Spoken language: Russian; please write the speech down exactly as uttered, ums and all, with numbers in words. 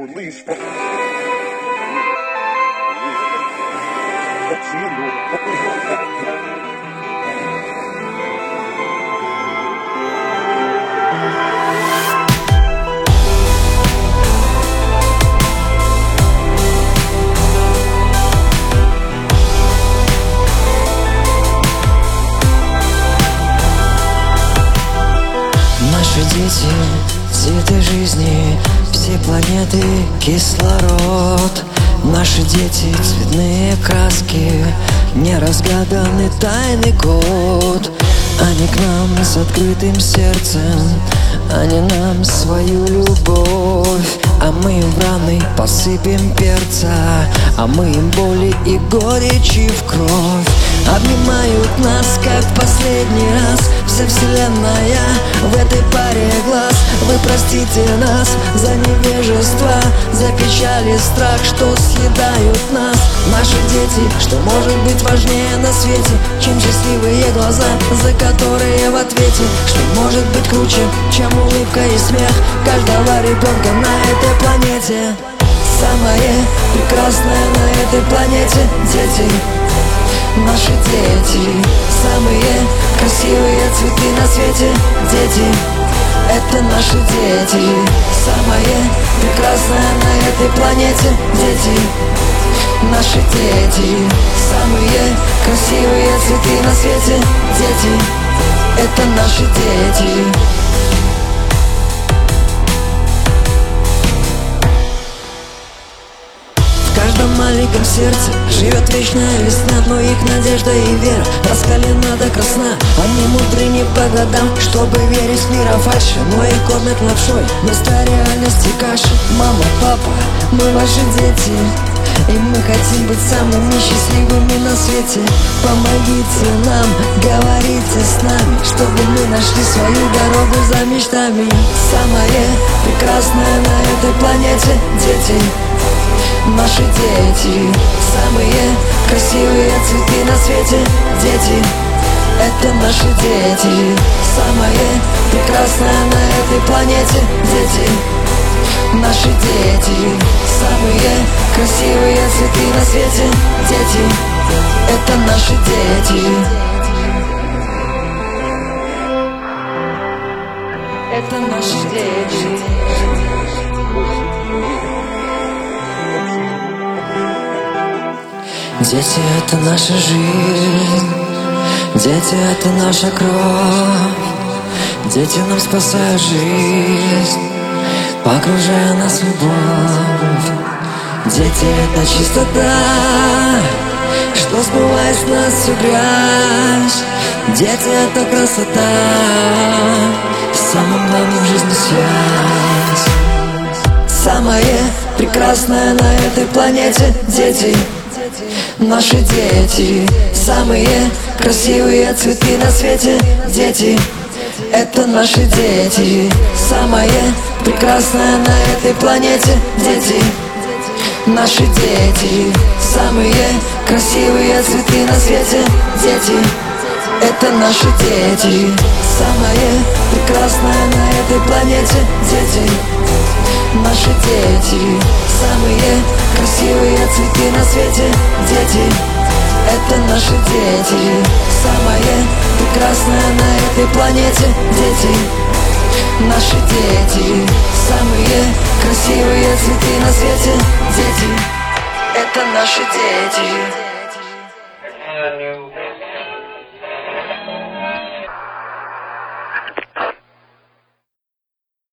release. Наши дети, цветы жизни, все планеты, кислород. Наши дети, цветные краски, неразгаданный тайный код. Они к нам с открытым сердцем, они нам свою любовь. А мы им в раны посыпем перца, а мы им боли и горечи в кровь. Обнимают нас, как в последний раз, вся вселенная в этой паре глаз. Вы простите нас за невежество, за печаль и страх, что съедают нас. Наши дети, что может быть важнее на свете, чем счастливые глаза, за которые в ответе? Что может быть круче, чем улыбка и смех каждого ребенка на этой планете? Самое прекрасное на этой планете — дети. Наши дети, самые красивые цветы на свете. Дети, это наши дети. Самое прекрасное на этой планете. Дети, наши дети, самые красивые цветы на свете. Дети, это наши дети. В каждом маленьком сердце живет вечная весна, но их надежда и вера раскалена до красна. Они мудры не по годам, чтобы верить в мир фальши, но их кормят лапшой вместо реальности каши. Мама, папа, мы ваши дети, и мы хотим быть самыми счастливыми на свете. Помогите нам, говорите с нами, чтобы мы нашли свою дорогу за мечтами. Самое прекрасное на этой планете — дети. Наши дети, самые красивые цветы на свете. Дети, это наши дети. Самое прекрасное на этой планете. Дети, наши дети, самые красивые цветы на свете. Дети, это наши дети. Это наши дети. Дети — это наша жизнь, дети — это наша кровь. Дети нам спасают жизнь, погружая нас в любовь. Дети — это чистота, что смывает с нас всю грязь. Дети — это красота, самым главным в жизни связь. Самое прекрасное на этой планете — дети. Наши дети, самые красивые цветы на свете. Дети, это наши дети. Самое прекрасное на этой планете. Дети, наши дети, самые красивые цветы на свете. Дети, это наши дети. Самое прекрасное на этой планете. Дети, наши дети, самые красивые цветы на свете. Дети, это наши дети. Самое прекрасное на этой планете. Дети, наши дети, самые красивые цветы на свете. Дети, это наши дети.